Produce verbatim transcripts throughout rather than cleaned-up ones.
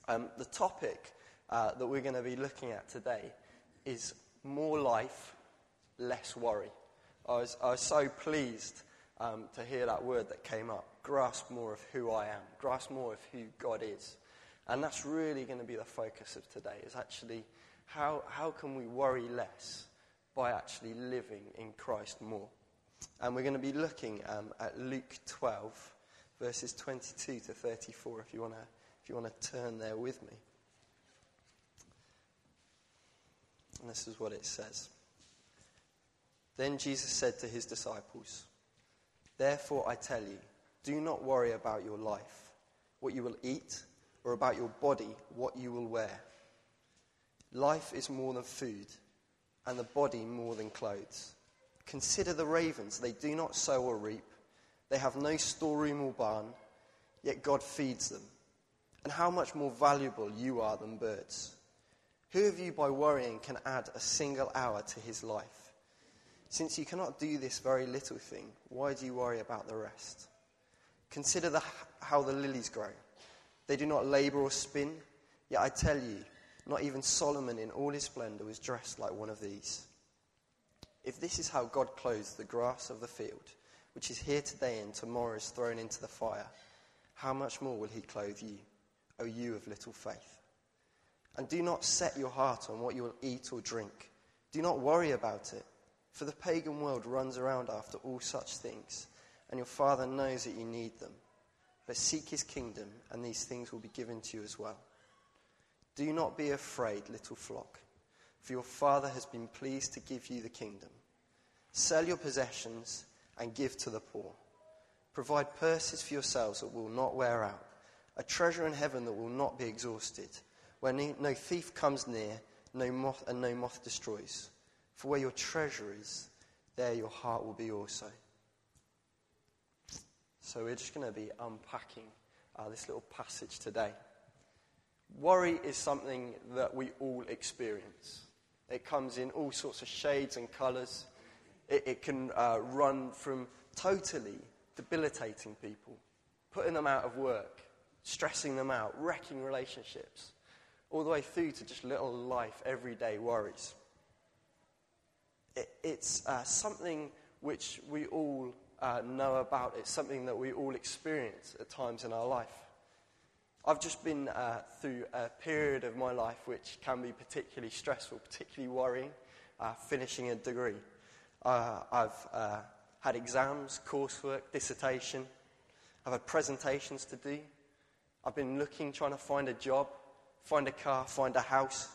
Um, the topic uh, that we're going to be looking at today is more life, less worry. I was, I was so pleased um, to hear that word that came up. Grasp more of who I am. Grasp more of who God is. And that's really going to be the focus of today, is actually how, how can we worry less by actually living in Christ more. And we're going to be looking um, at Luke twelve, verses twenty-two to thirty-four, if you want to if you want to turn there with me. And this is what it says. Then Jesus said to his disciples, "Therefore I tell you, do not worry about your life, what you will eat, or about your body, what you will wear. Life is more than food, and the body more than clothes. Consider the ravens, they do not sow or reap, they have no storeroom or barn, yet God feeds them. And how much more valuable you are than birds. Who of you by worrying can add a single hour to his life? Since you cannot do this very little thing, why do you worry about the rest? Consider the, how the lilies grow. They do not labor or spin, yet I tell you, not even Solomon in all his splendor was dressed like one of these. If this is how God clothes the grass of the field, which is here today and tomorrow is thrown into the fire, how much more will he clothe you, O you of little faith? And do not set your heart on what you will eat or drink. Do not worry about it, for the pagan world runs around after all such things, and your Father knows that you need them. But seek his kingdom, and these things will be given to you as well. Do not be afraid, little flock, for your Father has been pleased to give you the kingdom. Sell your possessions and give to the poor. Provide purses for yourselves that will not wear out, a treasure in heaven that will not be exhausted, where no thief comes near, no moth and no moth destroys. For where your treasure is, there your heart will be also." So we're just going to be unpacking uh, this little passage today. Worry is something that we all experience. It comes in all sorts of shades and colours. It, it can uh, run from totally debilitating people, putting them out of work, stressing them out, wrecking relationships, all the way through to just little life, everyday worries. It, it's uh, something which we all uh, know about. It's something that we all experience at times in our life. I've just been uh, through a period of my life which can be particularly stressful, particularly worrying, uh, finishing a degree. Uh, I've uh, had exams, coursework, dissertation. I've had presentations to do. I've been looking, trying to find a job, find a car, find a house.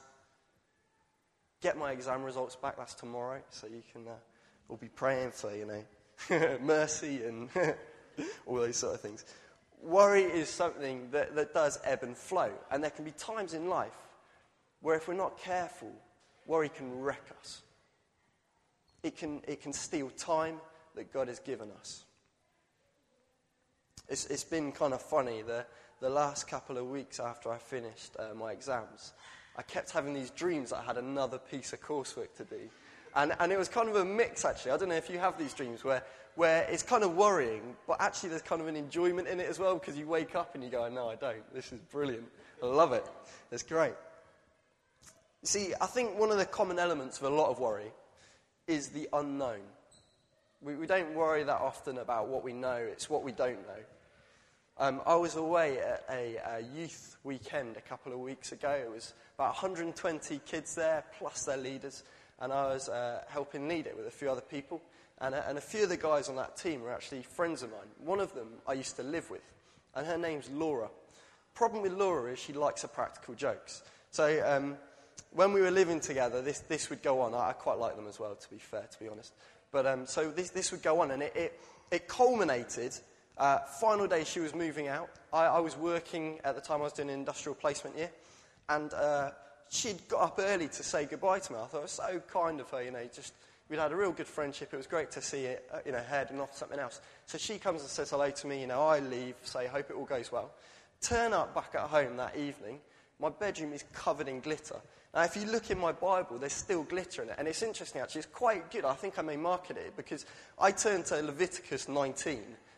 Get my exam results back, that's tomorrow, so you can uh, all be praying for, you know, mercy and all those sort of things. Worry is something that, that does ebb and flow. And there can be times in life where if we're not careful, worry can wreck us. It can, it can steal time that God has given us. It's, it's been kind of funny. The, the last couple of weeks after I finished uh, my exams, I kept having these dreams that I had another piece of coursework to do. And, and it was kind of a mix, actually. I don't know if you have these dreams where, where it's kind of worrying, but actually there's kind of an enjoyment in it as well, because you wake up and you go, no, I don't. This is brilliant. I love it. It's great. You see, I think one of the common elements of a lot of worry is the unknown. We, we don't worry that often about what we know. It's what we don't know. Um, I was away at a, a youth weekend a couple of weeks ago. It was about one hundred twenty kids there, plus their leaders. And I was uh, helping lead it with a few other people. And, uh, and a few of the guys on that team were actually friends of mine. One of them I used to live with. And her name's Laura. Problem with Laura is she likes her practical jokes. So um, when we were living together, this, this would go on. I, I quite like them as well, to be fair, to be honest. But um, so this, this would go on. And it, it, it culminated, uh, final day she was moving out. I, I was working at the time, I was doing an industrial placement year. And uh, she'd got up early to say goodbye to me. I thought it was so kind of her, you know, just, we'd had a real good friendship. It was great to see it, uh, you know, heading off something else. So she comes and says hello to me, you know, I leave, say, hope it all goes well. Turn up back at home that evening, my bedroom is covered in glitter. Now, if you look in my Bible, there's still glitter in it. And it's interesting, actually, it's quite good. I think I may market it, because I turned to Leviticus nineteen,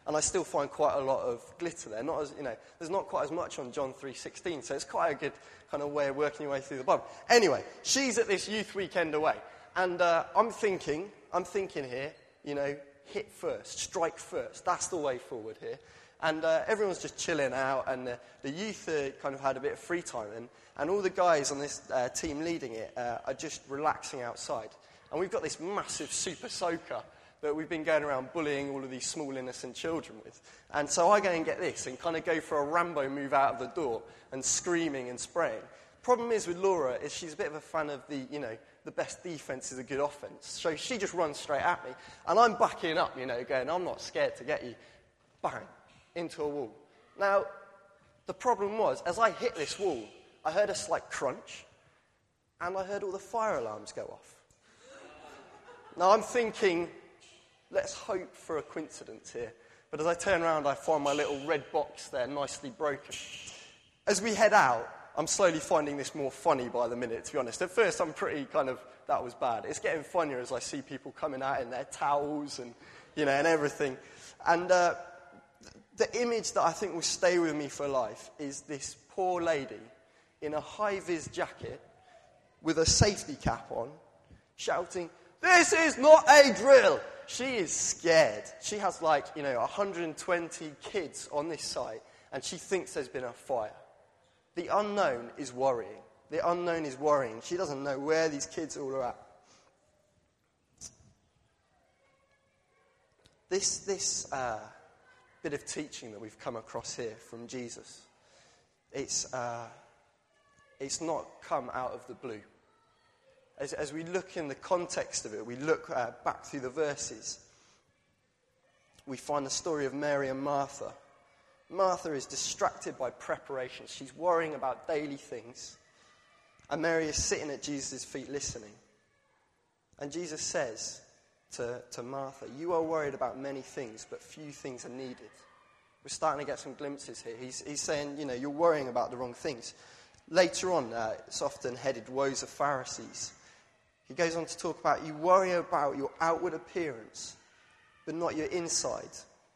And I still find quite a lot of glitter there. Not as, you know, there's not quite as much on John three sixteen, so it's quite a good kind of way of working your way through the Bible. Anyway, she's at this youth weekend away. And uh, I'm thinking, I'm thinking here, you know, hit first, strike first. That's the way forward here. And uh, everyone's just chilling out, and uh, the youth uh, kind of had a bit of free time. And, and all the guys on this uh, team leading it uh, are just relaxing outside. And we've got this massive super soaker that we've been going around bullying all of these small innocent children with. And so I go and get this and kind of go for a Rambo move out of the door and screaming and spraying. Problem is with Laura is she's a bit of a fan of the, you know, the best defense is a good offense. So she just runs straight at me. And I'm backing up, you know, going, I'm not scared to get you. Bang, into a wall. Now, the problem was, as I hit this wall, I heard a slight crunch, and I heard all the fire alarms go off. Now I'm thinking, let's hope for a coincidence here. But as I turn around, I find my little red box there, nicely broken. As we head out, I'm slowly finding this more funny by the minute, to be honest. At first, I'm pretty kind of, that was bad. It's getting funnier as I see people coming out in their towels and, you know, and everything. And uh, the image that I think will stay with me for life is this poor lady in a high-vis jacket with a safety cap on, shouting, "This is not a drill!" She is scared. She has like, you know, one hundred twenty kids on this site, and she thinks there's been a fire. The unknown is worrying. The unknown is worrying. She doesn't know where these kids all are at. This, this uh, bit of teaching that we've come across here from Jesus, it's, uh, it's not come out of the blue. As, as we look in the context of it, we look uh, back through the verses, we find the story of Mary and Martha. Martha is distracted by preparations. She's worrying about daily things. And Mary is sitting at Jesus' feet listening. And Jesus says to, to Martha, "You are worried about many things, but few things are needed." We're starting to get some glimpses here. He's, he's saying, you know, you're worrying about the wrong things. Later on, uh, it's often headed, "Woes of Pharisees." He goes on to talk about, you worry about your outward appearance, but not your inside.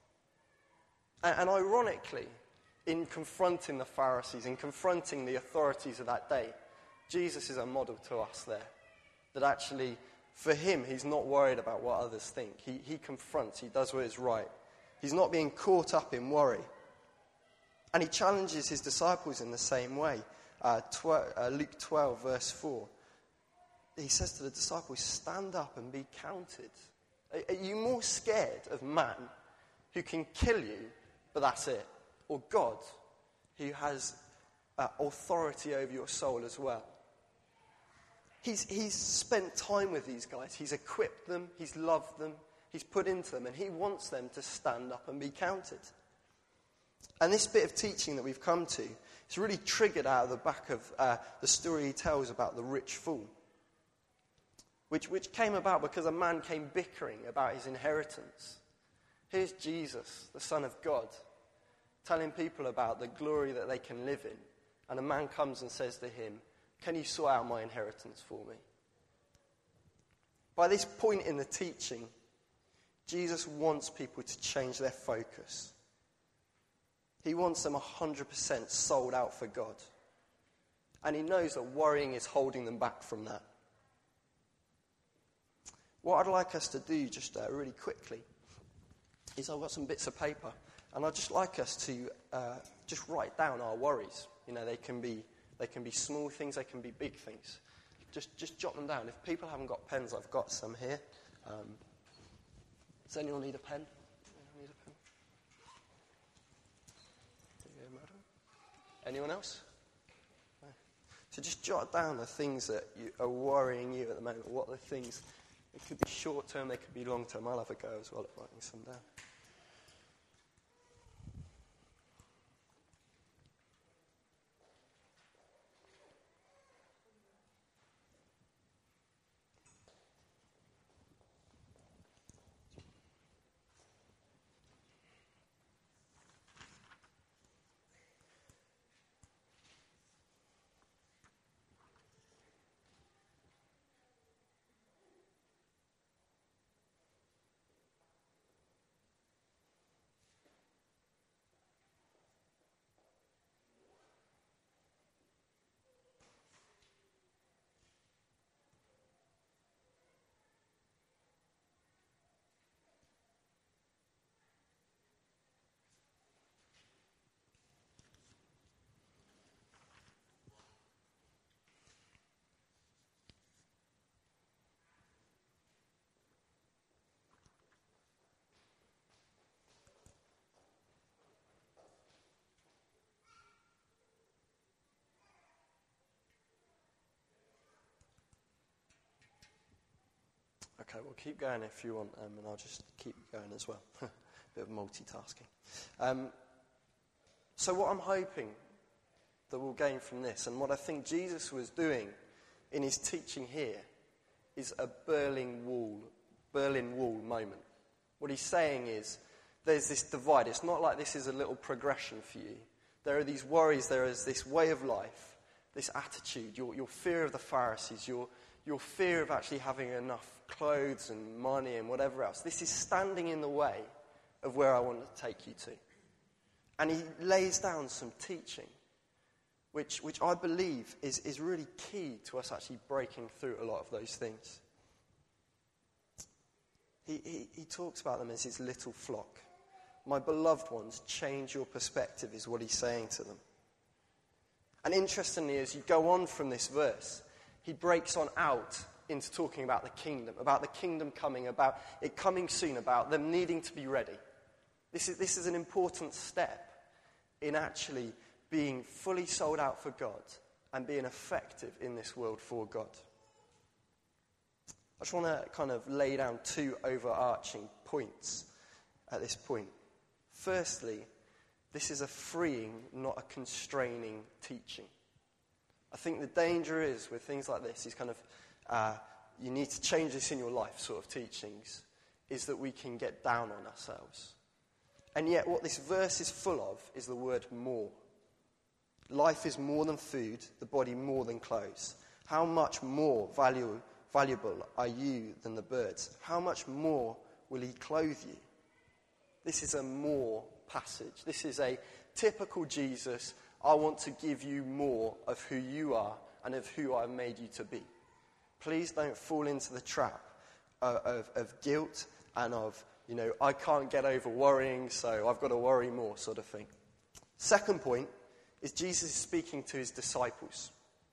And, and ironically, in confronting the Pharisees, in confronting the authorities of that day, Jesus is a model to us there. That actually, for him, he's not worried about what others think. He, he confronts, he does what is right. He's not being caught up in worry. And he challenges his disciples in the same way. Uh, tw- uh, Luke twelve, verse four. He says to the disciples, "Stand up and be counted." Are, are you more scared of man who can kill you, but that's it? Or God, who has uh, authority over your soul as well? He's, he's spent time with these guys. He's equipped them. He's loved them. He's put into them. And he wants them to stand up and be counted. And this bit of teaching that we've come to, it's really triggered out of the back of uh, the story he tells about the rich fool. Which, which came about because a man came bickering about his inheritance. Here's Jesus, the Son of God, telling people about the glory that they can live in. And a man comes and says to him, "Can you sort out my inheritance for me?" By this point in the teaching, Jesus wants people to change their focus. He wants them one hundred percent sold out for God. And he knows that worrying is holding them back from that. What I'd like us to do just uh, really quickly is I've got some bits of paper, and I'd just like us to uh, just write down our worries. You know, they can be they can be small things, they can be big things. Just just jot them down. If people haven't got pens, I've got some here. Um, does anyone need a pen? Anyone need a pen? Here, madam. Anyone else? No. So just jot down the things that you, are worrying you at the moment. What are the things? It could be short term, they could be long term. I'll have a go as well at writing some down. Okay, well, keep going if you want, um, and I'll just keep going as well. Bit of multitasking. Um, so what I'm hoping that we'll gain from this, and what I think Jesus was doing in his teaching here, is a Berlin Wall, Berlin Wall moment. What he's saying is, there's this divide. It's not like this is a little progression for you. There are these worries, there is this way of life, this attitude, your, your fear of the Pharisees, your, your fear of actually having enough clothes and money and whatever else. This is standing in the way of where I want to take you to. And he lays down some teaching, which, which I believe is, is really key to us actually breaking through a lot of those things. He, he, he talks about them as his little flock. My beloved ones, change your perspective, is what he's saying to them. And interestingly, as you go on from this verse, he breaks on out into talking about the kingdom, about the kingdom coming, about it coming soon, about them needing to be ready. This is, this is an important step in actually being fully sold out for God and being effective in this world for God. I just want to kind of lay down two overarching points at this point. Firstly, this is a freeing, not a constraining teaching. I think the danger is with things like this, these kind of, uh, you need to change this in your life sort of teachings, is that we can get down on ourselves. And yet what this verse is full of is the word more. Life is more than food, the body more than clothes. How much more value, valuable are you than the birds? How much more will he clothe you? This is a more passage. This is a typical Jesus. I want to give you more of who you are and of who I've made you to be. Please don't fall into the trap of, of, of guilt and of, you know, I can't get over worrying, so I've got to worry more sort of thing. Second point is Jesus is speaking to his disciples.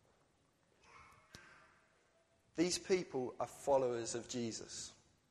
These people are followers of Jesus.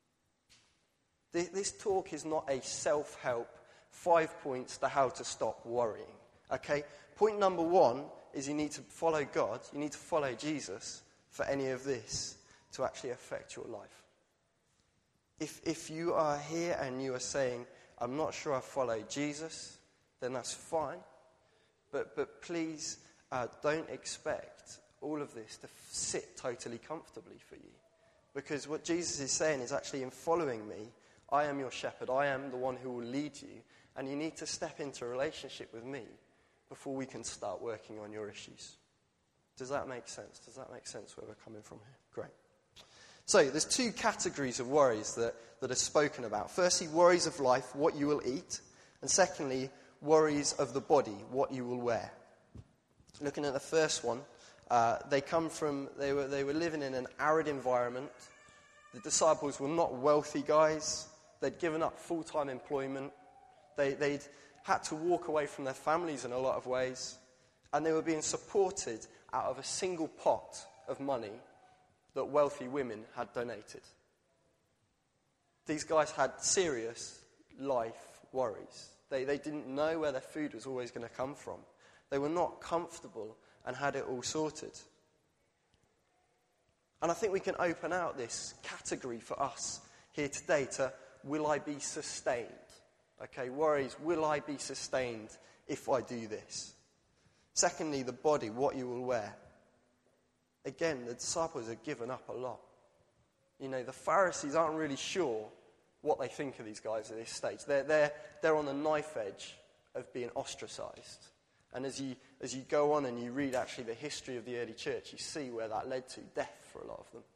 This talk is not a self-help, five points to how to stop worrying. Okay? Point number one is you need to follow God, you need to follow Jesus for any of this to actually affect your life. If, if you are here and you are saying, I'm not sure I follow Jesus, then that's fine. But, but please uh, don't expect all of this to f- sit totally comfortably for you. Because what Jesus is saying is actually, in following me, I am your shepherd. I am the one who will lead you. And you need to step into a relationship with me before we can start working on your issues. Does that make sense? Does that make sense where we're coming from here? Great. So there's two categories of worries that, that are spoken about. Firstly, worries of life, what you will eat. And secondly, worries of the body, what you will wear. Looking at the first one, uh, they come from, they were, they were living in an arid environment. The disciples were not wealthy guys. They'd given up full-time employment. They, they'd had to walk away from their families in a lot of ways. And they were being supported out of a single pot of money that wealthy women had donated. These guys had serious life worries. They, they didn't know where their food was always going to come from. They were not comfortable and had it all sorted. And I think we can open out this category for us here today to, will I be sustained? Okay, worries, will I be sustained if I do this? Secondly, the body, what you will wear. Again, the disciples have given up a lot. You know, the Pharisees aren't really sure what they think of these guys at this stage. They're, they're, they're on the knife edge of being ostracized. And as you, as you go on and you read actually the history of the early church, you see where that led to, death for a lot of them.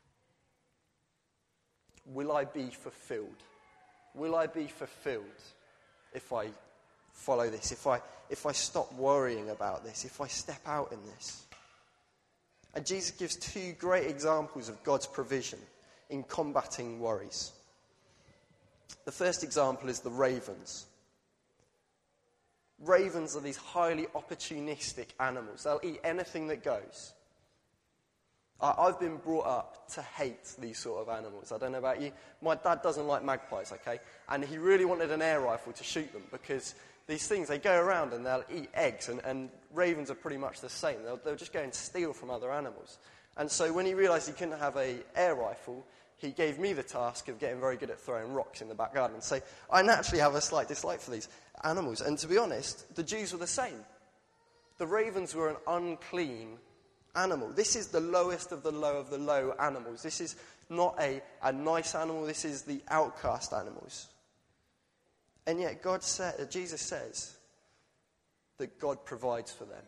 Will I be fulfilled? Will I be fulfilled if I follow this, if I, if I stop worrying about this, if I step out in this? And Jesus gives two great examples of God's provision in combating worries. The first example is the ravens. Ravens are these highly opportunistic animals. They'll eat anything that goes. I've been brought up to hate these sort of animals. I don't know about you. My dad doesn't like magpies, okay? And he really wanted an air rifle to shoot them because these things, they go around and they'll eat eggs, and, and ravens are pretty much the same. They'll, they'll just go and steal from other animals. And so when he realised he couldn't have an air rifle, he gave me the task of getting very good at throwing rocks in the back garden. So I naturally have a slight dislike for these animals. And to be honest, the Jews were the same. The ravens were an unclean animal. This is the lowest of the low of the low animals. This is not a, a nice animal. This is the outcast animals. And yet God said, Jesus says that God provides for them.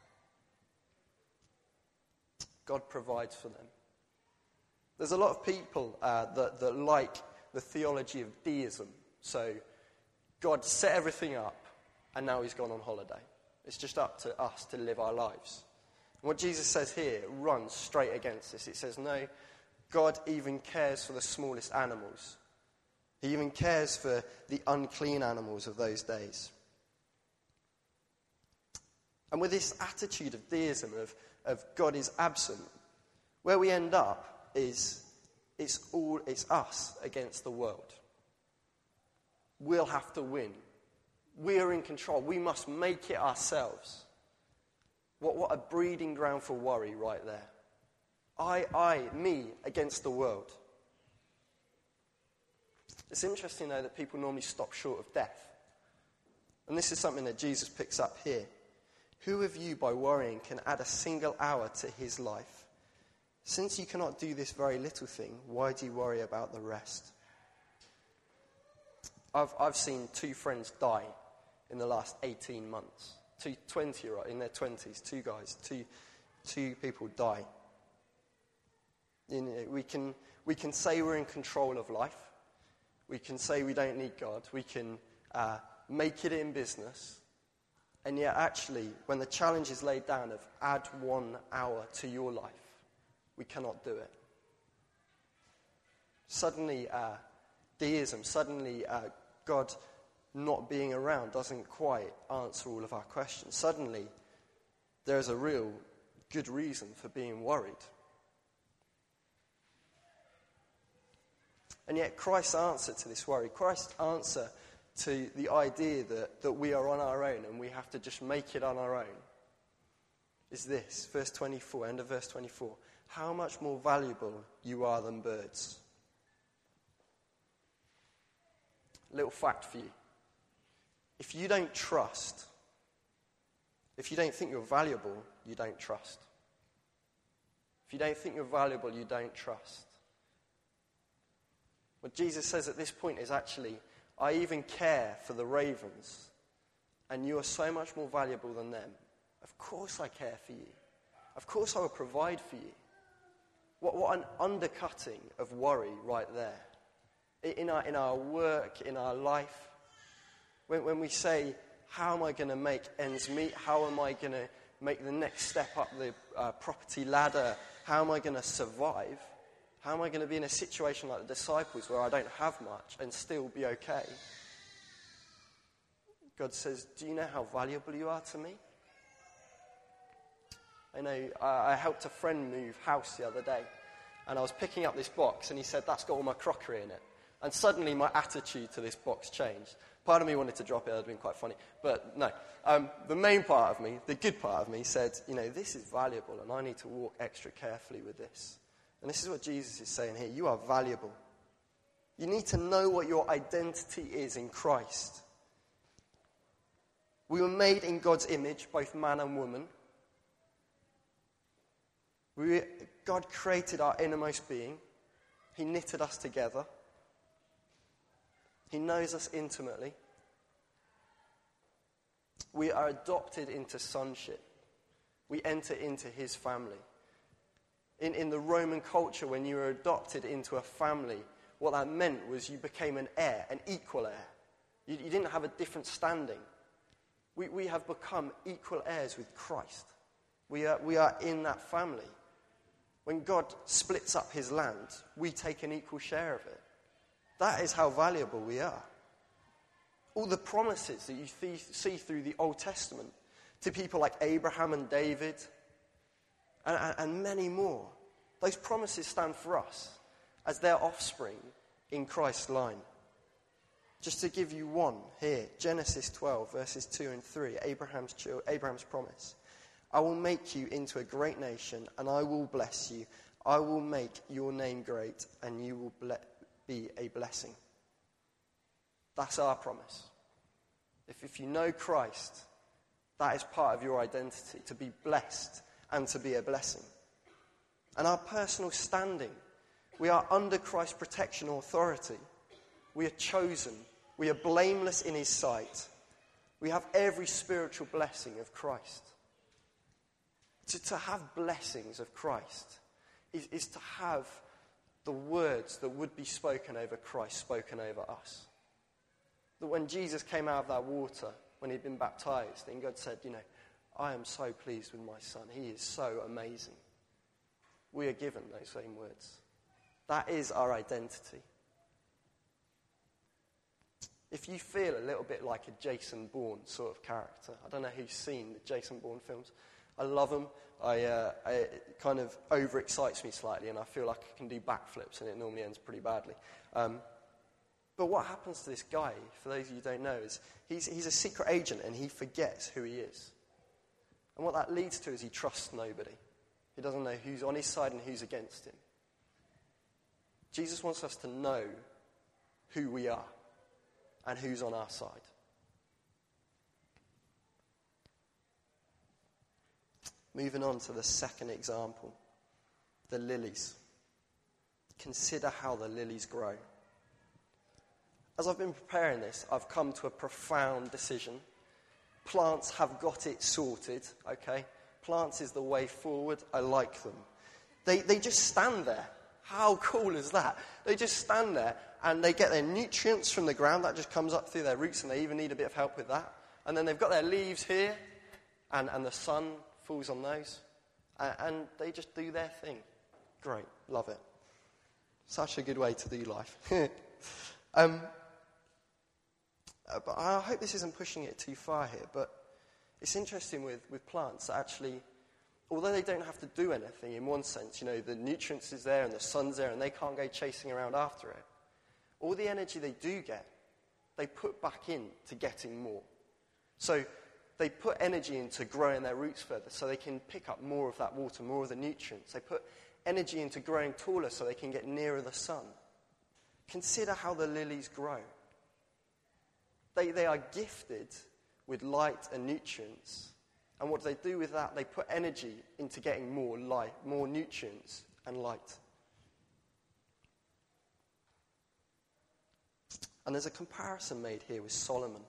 God provides for them. There's a lot of people uh, that, that like the theology of deism. So God set everything up and now he's gone on holiday. It's just up to us to live our lives. And what Jesus says here runs straight against this. It says, no, God even cares for the smallest animals. He even cares for the unclean animals of those days. And with this attitude of deism, of, of God is absent, where we end up is it's all it's us against the world. We'll have to win. We are in control. We must make it ourselves. What, what a breeding ground for worry right there. I, I, me against the world. It's interesting, though, that people normally stop short of death. And this is something that Jesus picks up here. Who of you, by worrying, can add a single hour to his life? Since you cannot do this very little thing, why do you worry about the rest? I've, I've seen two friends die in the last eighteen months. Two twenty-year-olds, in their twenties, two guys, two, two people die. You know, we can, we can say we're in control of life. We can say we don't need God. We can uh, make it in business. And yet actually, when the challenge is laid down of add one hour to your life, we cannot do it. Suddenly, uh, deism, suddenly uh, God not being around doesn't quite answer all of our questions. Suddenly, there's a real good reason for being worried. And yet Christ's answer to this worry, Christ's answer to the idea that, that we are on our own and we have to just make it on our own, is this, verse twenty-four, end of verse twenty-four. How much more valuable you are than birds. Little fact for you. If you don't trust, if you don't think you're valuable, you don't trust. If you don't think you're valuable, you don't trust. What Jesus says at this point is actually, I even care for the ravens, and you are so much more valuable than them. Of course I care for you. Of course I will provide for you. What, what an undercutting of worry right there. In our, in our work, in our life, when, when we say, how am I going to make ends meet? How am I going to make the next step up the uh, property ladder? How am I going to survive? How am I going to be in a situation like the disciples where I don't have much and still be okay? God says, do you know how valuable you are to me? I know I, I helped a friend move house the other day, and I was picking up this box, and he said, that's got all my crockery in it. And suddenly my attitude to this box changed. Part of me wanted to drop it, that would have been quite funny. But no, um, the main part of me, the good part of me said, you know, this is valuable, and I need to walk extra carefully with this. And this is what Jesus is saying here. You are valuable. You need to know what your identity is in Christ. We were made in God's image, both man and woman. We, God created our innermost being. He knitted us together. He knows us intimately. We are adopted into sonship. We enter into his family. In, in the Roman culture, when you were adopted into a family, what that meant was you became an heir, an equal heir. You, you didn't have a different standing. We, we have become equal heirs with Christ. We are, we are in that family. When God splits up his land, we take an equal share of it. That is how valuable we are. All the promises that you th- see through the Old Testament to people like Abraham and David and, and, and many more, those promises stand for us as their offspring in Christ's line. Just to give you one here, Genesis twelve, verses two and three, Abraham's, Abraham's promise. I will make you into a great nation, and I will bless you. I will make your name great, and you will ble- be a blessing. That's our promise. If, if you know Christ, that is part of your identity, to be blessed and to be a blessing. And our personal standing, we are under Christ's protection or authority. We are chosen. We are blameless in his sight. We have every spiritual blessing of Christ. To, to have blessings of Christ is, is to have the words that would be spoken over Christ spoken over us. That when Jesus came out of that water, when he'd been baptized, and God said, you know, I am so pleased with my son. He is so amazing. We are given those same words. That is our identity. If you feel a little bit like a Jason Bourne sort of character, I don't know who's seen the Jason Bourne films. I love them. I, uh, I, it kind of overexcites me slightly, and I feel like I can do backflips, and it normally ends pretty badly. Um, but what happens to this guy, for those of you who don't know, is he's, he's a secret agent, and he forgets who he is. And what that leads to is he trusts nobody. He doesn't know who's on his side and who's against him. Jesus wants us to know who we are and who's on our side. Moving on to the second example, the lilies. Consider how the lilies grow. As I've been preparing this, I've come to a profound decision. Plants have got it sorted, okay? Plants is the way forward. I like them. They, they just stand there. How cool is that? They just stand there and they get their nutrients from the ground. That just comes up through their roots, and they even need a bit of help with that. And then they've got their leaves here, and, and the sun falls on those, uh, and they just do their thing. Great, love it. Such a good way to do life. um, uh, but I hope this isn't pushing it too far here, but it's interesting with, with plants that actually, although they don't have to do anything in one sense, you know, the nutrients is there and the sun's there and they can't go chasing around after it, all the energy they do get, they put back in to getting more. So they put energy into growing their roots further so they can pick up more of that water, more of the nutrients. They put energy into growing taller so they can get nearer the sun. Consider how the lilies grow. They, they are gifted with light and nutrients. And what do they do with that? They put energy into getting more light, more nutrients and light. And there's a comparison made here with Solomon.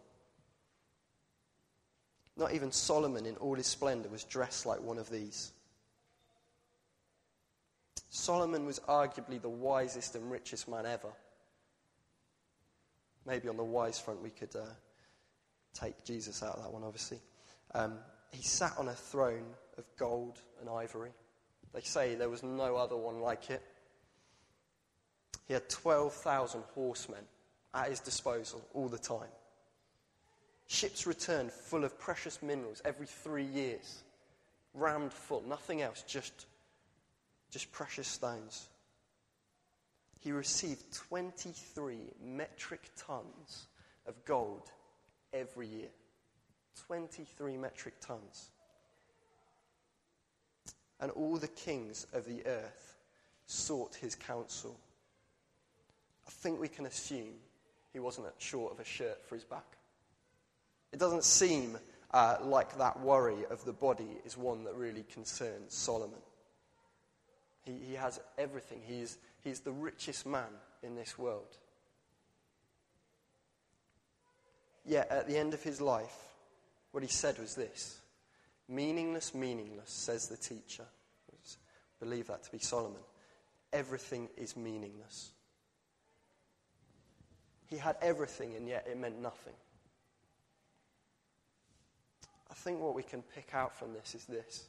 Not even Solomon in all his splendor was dressed like one of these. Solomon was arguably the wisest and richest man ever. Maybe on the wise front we could uh, take Jesus out of that one, obviously. Um, he sat on a throne of gold and ivory. They say there was no other one like it. He had twelve thousand horsemen at his disposal all the time. Ships returned full of precious minerals every three years. Rammed full, nothing else, just, just precious stones. He received twenty-three metric tons of gold every year. twenty-three metric tons. And all the kings of the earth sought his counsel. I think we can assume he wasn't short of a shirt for his back. It doesn't seem uh, like that worry of the body is one that really concerns Solomon. He, he has everything. He's, he's the richest man in this world. Yet at the end of his life, what he said was this: meaningless, meaningless, says the teacher. I believe that to be Solomon. Everything is meaningless. He had everything, and yet it meant nothing. I think what we can pick out from this is this.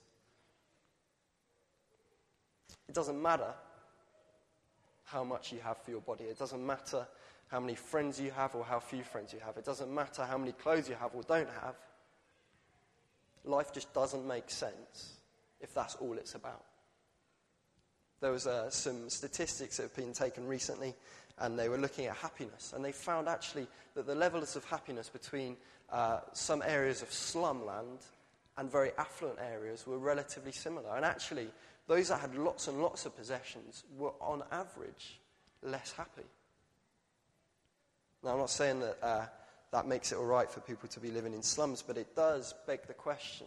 It doesn't matter how much you have for your body. It doesn't matter how many friends you have or how few friends you have. It doesn't matter how many clothes you have or don't have. Life just doesn't make sense if that's all it's about. There was uh, some statistics that have been taken recently, and they were looking at happiness, and they found actually that the levels of happiness between uh, some areas of slumland and very affluent areas were relatively similar. And actually, those that had lots and lots of possessions were, on average, less happy. Now, I'm not saying that uh, that makes it all right for people to be living in slums, but it does beg the question.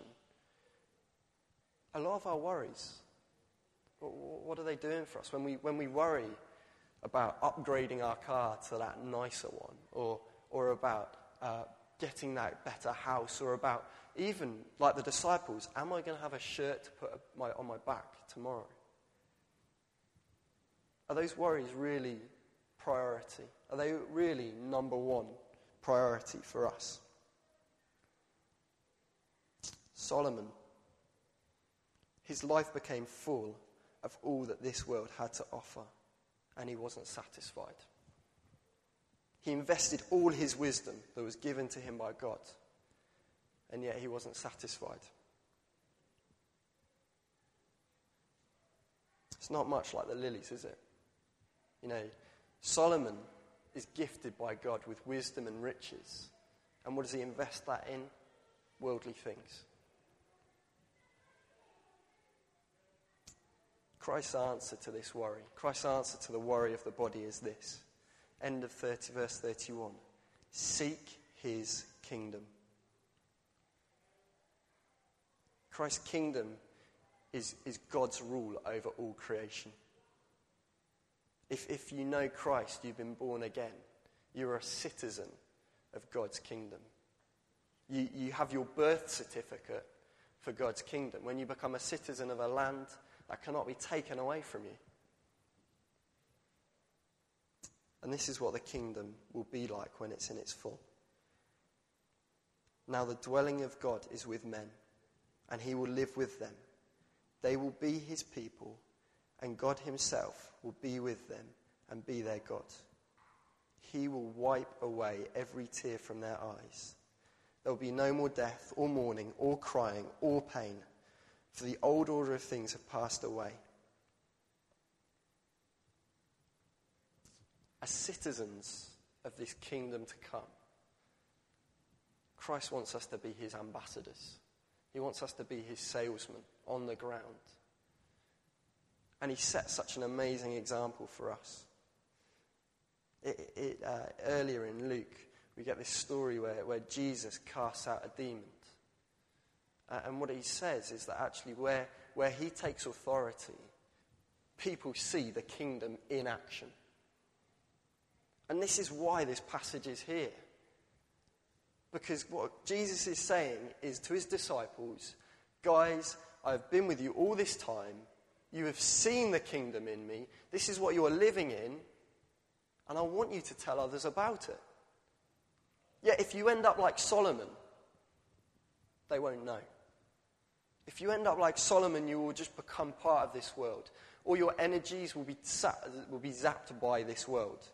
A lot of our worries, what are they doing for us? When we when we worry about upgrading our car to that nicer one, or or about uh, getting that better house, or about even, like the disciples, am I going to have a shirt to put my, on my back tomorrow? Are those worries really priority? Are they really number one priority for us? Solomon, his life became full of all that this world had to offer, and he wasn't satisfied. He invested all his wisdom that was given to him by God, and yet he wasn't satisfied. It's not much like the lilies, is it? You know, Solomon is gifted by God with wisdom and riches. And what does he invest that in? Worldly things. Christ's answer to this worry, Christ's answer to the worry of the body is this. End of thirty, verse thirty-one. Seek his kingdom. Christ's kingdom is, is God's rule over all creation. If, if you know Christ, you've been born again. You're a citizen of God's kingdom. You, you have your birth certificate for God's kingdom. When you become a citizen of a land, that cannot be taken away from you. And this is what the kingdom will be like when it's in its full. Now the dwelling of God is with men, and he will live with them. They will be his people, and God himself will be with them and be their God. He will wipe away every tear from their eyes. There will be no more death or mourning or crying or pain, for the old order of things have passed away. As citizens of this kingdom to come, Christ wants us to be his ambassadors. He wants us to be his salesmen on the ground. And he set such an amazing example for us. It, it, uh, earlier in Luke, we get this story where, where Jesus casts out a demon. Uh, and what he says is that actually where, where he takes authority, people see the kingdom in action. And this is why this passage is here. Because what Jesus is saying is to his disciples, guys, I've been with you all this time. You have seen the kingdom in me. This is what you are living in. And I want you to tell others about it. Yet if you end up like Solomon, they won't know. If you end up like Solomon, you will just become part of this world. All your energies will be, will be zapped by this world.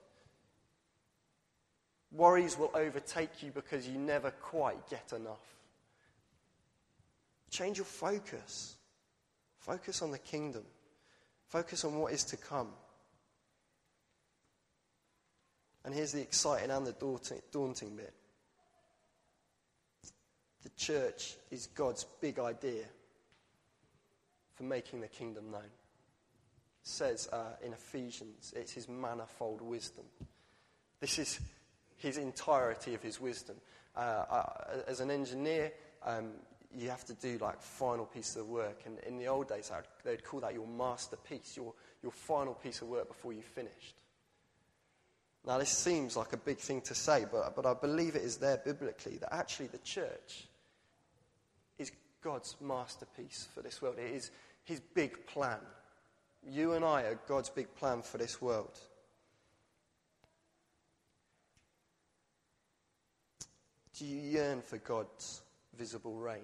Worries will overtake you because you never quite get enough. Change your focus. Focus on the kingdom. Focus on what is to come. And here's the exciting and the daunting, daunting bit. The church is God's big idea for making the kingdom known. It says uh, in Ephesians, it's his manifold wisdom. This is his entirety of his wisdom. Uh, uh, as an engineer, um, you have to do like final pieces of work. And in the old days, they'd call that your masterpiece, your, your final piece of work before you finished. Now, this seems like a big thing to say, but, but I believe it is there biblically that actually the church is God's masterpiece for this world. It is his big plan. You and I are God's big plan for this world. Do you yearn for God's visible reign?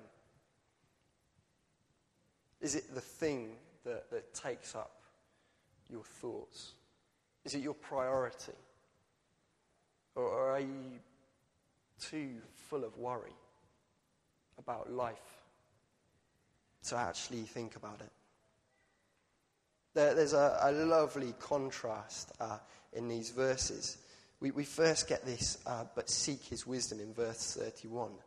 Is it the thing that, that takes up your thoughts? Is it your priority? Or are you too full of worry about life to actually think about it? There, there's a, a lovely contrast uh, in these verses. We, we first get this, uh, but seek his wisdom in verse thirty-one.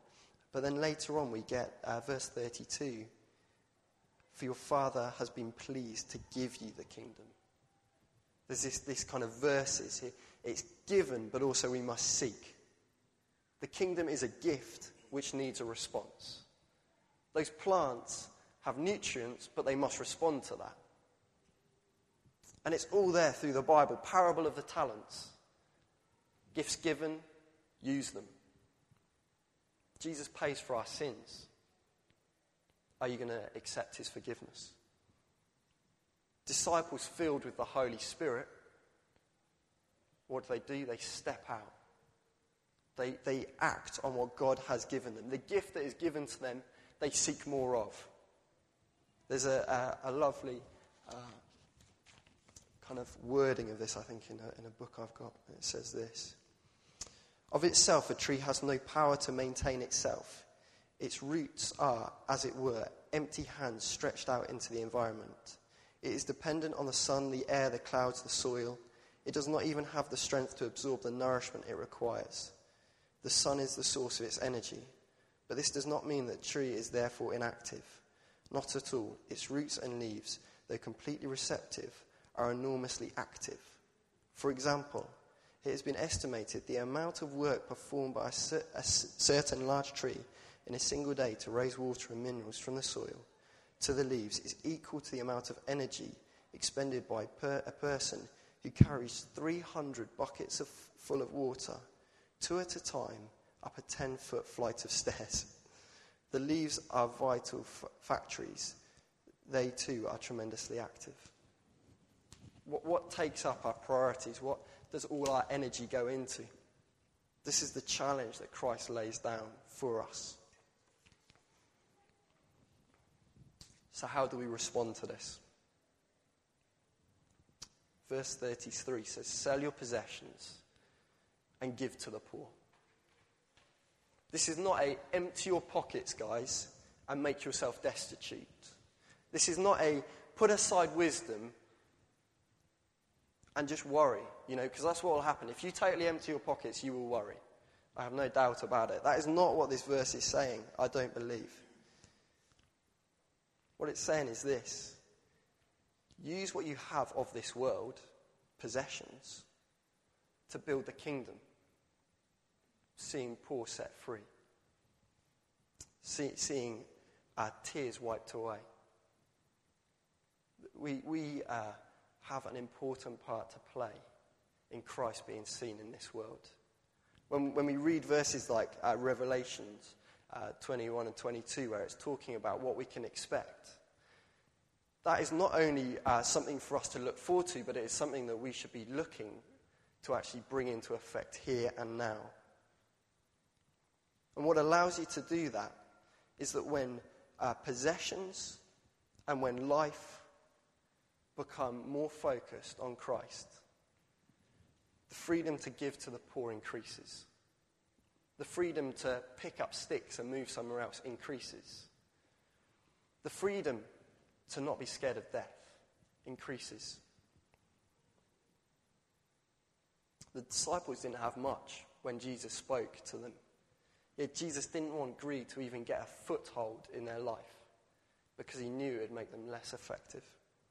But then later on we get uh, verse thirty-two. For your Father has been pleased to give you the kingdom. There's this, this kind of verses here. It's given, but also we must seek. The kingdom is a gift which needs a response. Those plants have nutrients, but they must respond to that. And it's all there through the Bible. Parable of the talents. Gifts given, use them. Jesus pays for our sins. Are you going to accept his forgiveness? Disciples filled with the Holy Spirit, what do they do? They step out. They, they act on what God has given them. The gift that is given to them, they seek more of. There's a, a, a lovely uh, kind of wording of this, I think, in a, in a book I've got. It says this. Of itself, a tree has no power to maintain itself. Its roots are, as it were, empty hands stretched out into the environment. It is dependent on the sun, the air, the clouds, the soil. It does not even have the strength to absorb the nourishment it requires. The sun is the source of its energy. But this does not mean that the tree is therefore inactive. Not at all. Its roots and leaves, though completely receptive, are enormously active. For example, it has been estimated the amount of work performed by a, cer- a certain large tree in a single day to raise water and minerals from the soil to the leaves is equal to the amount of energy expended by per- a person who carries three hundred buckets of, full of water, two at a time, up a ten-foot flight of stairs. The leaves are vital f- factories. They too are tremendously active. What, what takes up our priorities? What does all our energy go into? This is the challenge that Christ lays down for us. So how do we respond to this? Verse thirty-three says, sell your possessions and give to the poor. This is not a empty your pockets, guys, and make yourself destitute. This is not a put aside wisdom and just worry, you know, because that's what will happen. If you totally empty your pockets, you will worry. I have no doubt about it. That is not what this verse is saying, I don't believe. What it's saying is this. Use what you have of this world, possessions, to build the kingdom. Seeing poor set free. See, seeing our tears wiped away. We, we uh, have an important part to play in Christ being seen in this world. When, when we read verses like uh, Revelations uh, twenty-one and twenty-two, where it's talking about what we can expect, that is not only uh, something for us to look forward to, but it is something that we should be looking to actually bring into effect here and now. And what allows you to do that is that when uh, possessions and when life become more focused on Christ, the freedom to give to the poor increases. The freedom to pick up sticks and move somewhere else increases. The freedom to not be scared of death increases. The disciples didn't have much when Jesus spoke to them. Yet Jesus didn't want greed to even get a foothold in their life because he knew it would make them less effective.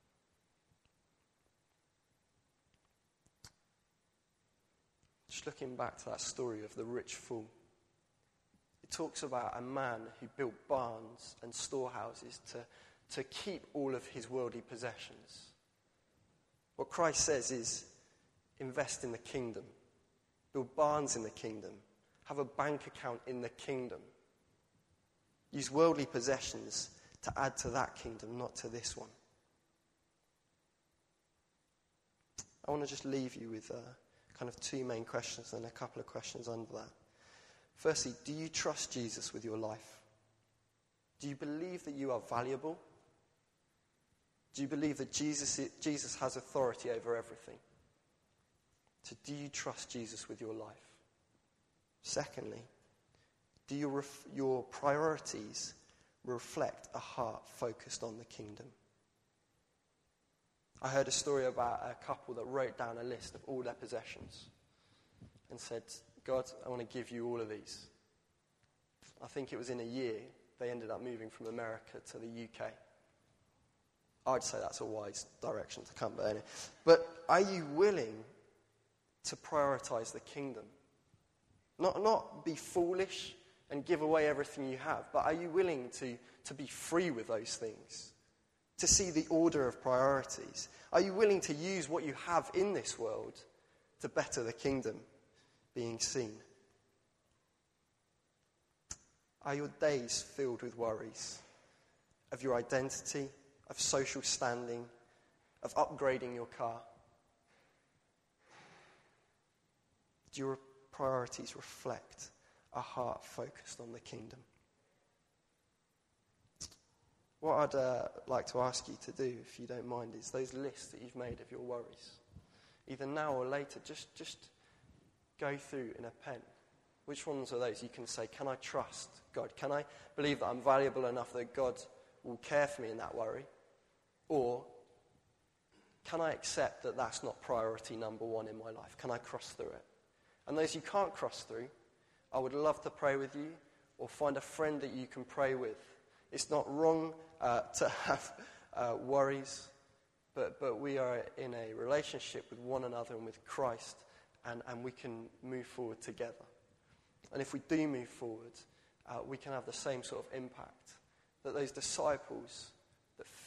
Just looking back to that story of the rich fool, it talks about a man who built barns and storehouses to, to keep all of his worldly possessions. What Christ says is, invest in the kingdom, build barns in the kingdom, have a bank account in the kingdom. Use worldly possessions to add to that kingdom, not to this one. I want to just leave you with uh, kind of two main questions and a couple of questions under that. Firstly, do you trust Jesus with your life? Do you believe that you are valuable? Do you believe that Jesus, Jesus has authority over everything? So do you trust Jesus with your life? Secondly, do your, ref- your priorities reflect a heart focused on the kingdom? I heard a story about a couple that wrote down a list of all their possessions and said, God, I want to give you all of these. I think it was in a year, they ended up moving from America to the U K. I'd say that's a wise direction to come, but anyway. But are you willing to prioritize the kingdom? Not, not be foolish and give away everything you have, but are you willing to, to be free with those things? To see the order of priorities? Are you willing to use what you have in this world to better the kingdom being seen? Are your days filled with worries of your identity, of social standing, of upgrading your car? Do your priorities reflect a heart focused on the kingdom? What I'd uh, like to ask you to do, if you don't mind, is those lists that you've made of your worries. Either now or later, just, just go through in a pen. Which ones are those? You can say, can I trust God? Can I believe that I'm valuable enough that God will care for me in that worry? Or can I accept that that's not priority number one in my life? Can I cross through it? And those you can't cross through, I would love to pray with you, or find a friend that you can pray with. It's not wrong uh, to have uh, worries, but, but we are in a relationship with one another and with Christ, and, and we can move forward together. And if we do move forward, uh, we can have the same sort of impact that those disciples that